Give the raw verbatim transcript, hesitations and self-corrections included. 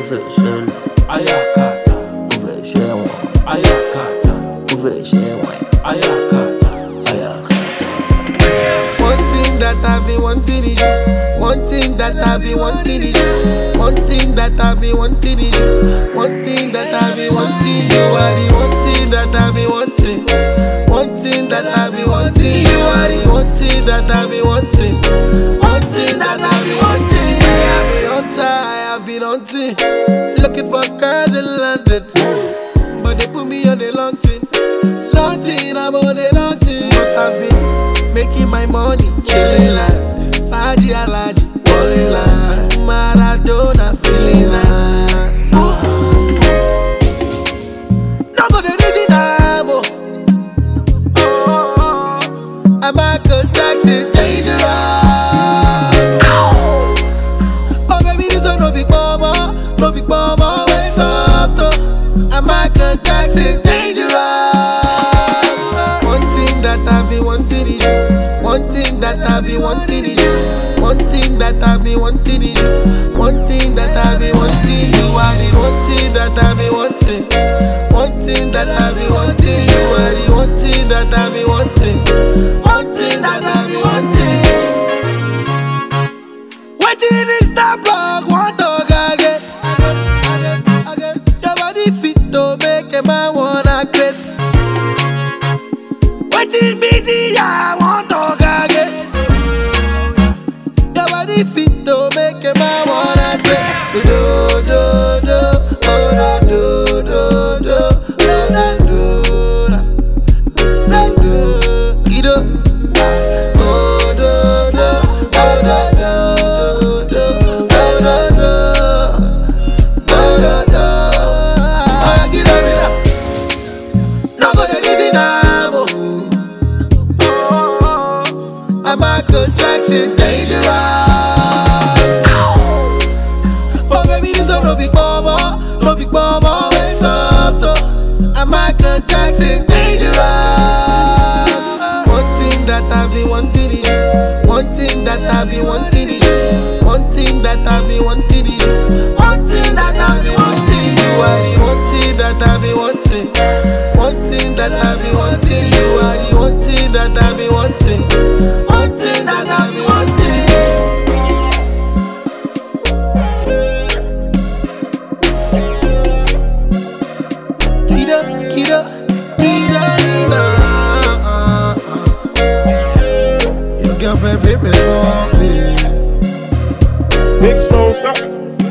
Ufeishel Ayakata, Ufeishewa Ayakata, Ufeishewa Ayakata, Ayakata. One thing that I've been wanting is you. One thing that I've been wanting is you. One thing that I've been wanting is you. One thing that I've been wanting. You are the one thing that I've been wanting. One thing that I've been wanting. You are the one thing that I've been wanting. One thing that I've been wanting. I have been hunter, I have been hunting, looking for girls in London, but they put me on a long thing. Long thing, I'm on a long thing. But I've been making my money, chilling like Faji Alaji, balling like Maradona, feeling nice. No go the reason I'm oh, I'm Michael Jackson, dangerous. Oh baby, this one no big mama, no big mama, way soft. Oh, I'm Michael Jackson, dangerous. One thing that I've been wanting is you. One thing that I've been wanting is you. One thing that I've been wanting is you. One thing that I've been wanting. You are the one thing that I've been wanting. One thing that I've been wanting. You are the one thing that I've been wanting. One thing that I've been wanting. Waiting is the bug, one dog again. Your body fit to make a man wanna kiss. Waiting me the I want dog again. Your body fit to make a man wanna say do do do, oh do do do do, do do do, do do. Oh do do, oh do do do, oh do do, oh do do. Oh get up it up, no go to the now. I'm Michael Jackson, dangerous. Oh baby, this one no big mama, no big mama, way soft. Oh, I'm Michael Jackson, dangerous. One thing that I've been wanting is you. One thing that I've been wanting is you. One thing that I've been wanting is you. One thing that I've been wanting. You are the one thing that I've been wanting. One thing that I've been wanting. You are the one thing that I've been wanting. One thing that I've been wanting. Kida, kida, kida, kida. Your girlfriend favorite song, yeah. Big Snow, stop.